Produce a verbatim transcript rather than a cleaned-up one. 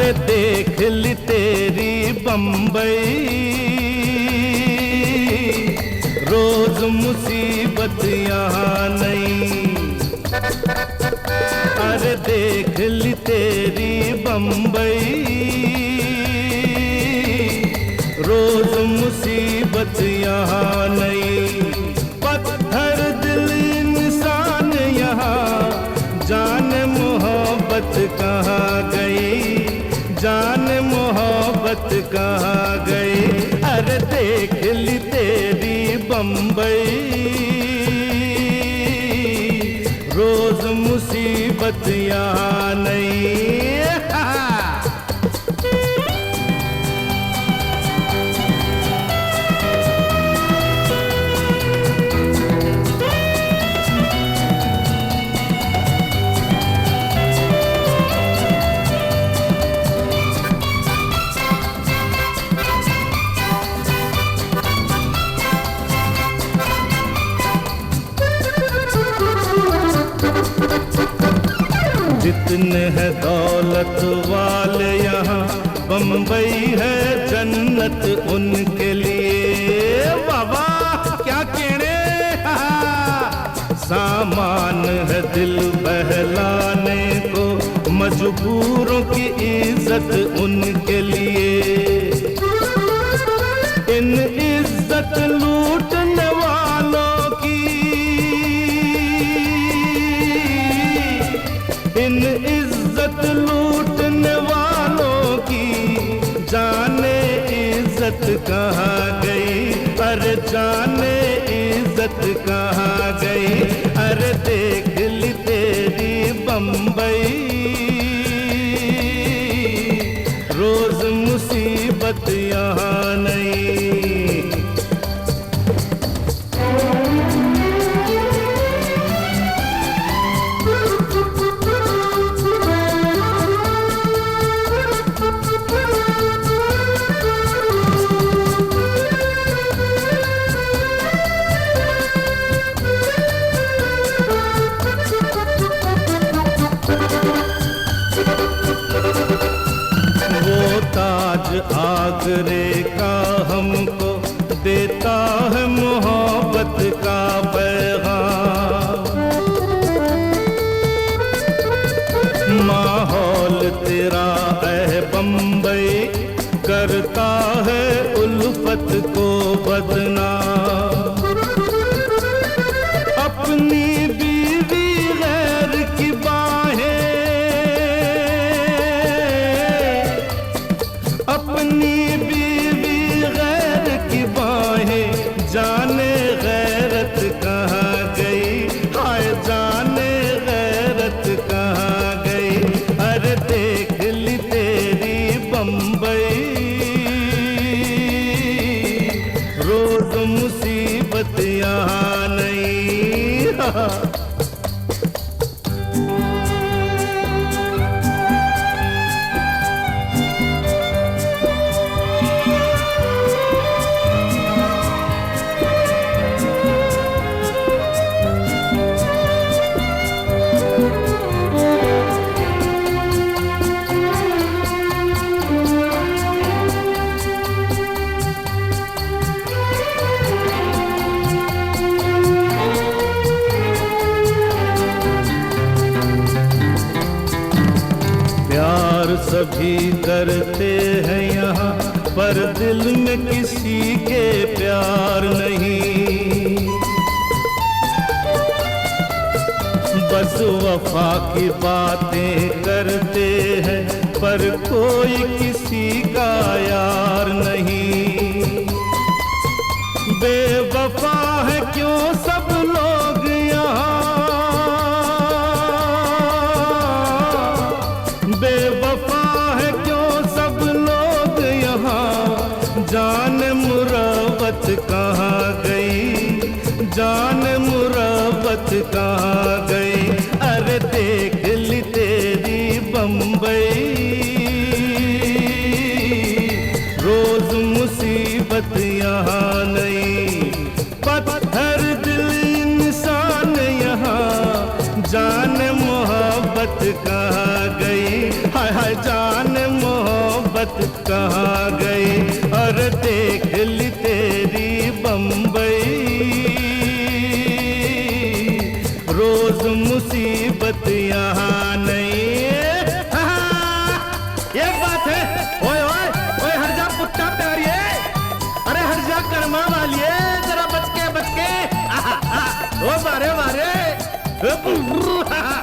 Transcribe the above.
अरे देख ली तेरी बम्बई, रोज मुसीबत यहाँ नहीं। अरे देख ली तेरी बम्बई, रोज मुसीबत यहाँ नहीं। पत्थर दिल इंसान यहाँ, जाने मोहब्बत कहाँ गई, जाने मोहब्बत कहाँ गई। अरे देख ली तेरी बम्बई, रोज मुसीबत यहाँ नहीं। जितने हैं दौलत वाले यहाँ, बम्बई है जन्नत उनके लिए। बाबा क्या कहने, सामान है दिल बहलाने को, मजबूरों की इज्जत उनके लिए। इन इज्जत लूटने वालों की, इन इज्जत लूटने वालों की, जाने इज्जत कहाँ गई। अरे जाने इज्जत कहाँ गई। अरे देख ली तेरी बम्बई, रोज मुसीबत यहाँ नहीं। ताज आगरे का हमको देता है मोहब्बत का पैगाम। माहौल तेरा है बम्बई, करता है उल्फत को बदनाम। अपनी बीवी गैर की बाहें, अपनी बीवी गैर की बाहें, जाने गैरत कहाँ गई। हाय जाने गैरत कहाँ गई। अरे देख ली तेरी बम्बई, रोज मुसीबत यहाँ नहीं। प्यार सभी करते हैं यहाँ, पर दिल में किसी के प्यार नहीं। बस वफा की बातें करते हैं, पर कोई किसी का यार नहीं। बेवफा है क्यों सब लोग यहाँ, बेवफा है क्यों सब लोग यहाँ। जान मुरव्वत कहाँ गई, जान मुरव्वत कहाँ गई। अरे देख ली तेरी बम्बई, रोज मुसीबत यहाँ नहीं। मोहब्बत कहाँ गई, अरे देख ली तेरी बम्बई, रोज मुसीबत यहाँ नहीं। हाँ, ये बात है। ओए ओए ओए हट जा पुट्टा प्यारिये, अरे हट जा कर्मा वालिये, जरा बच के बच के। आहा, आहा, ओ बारे बारे।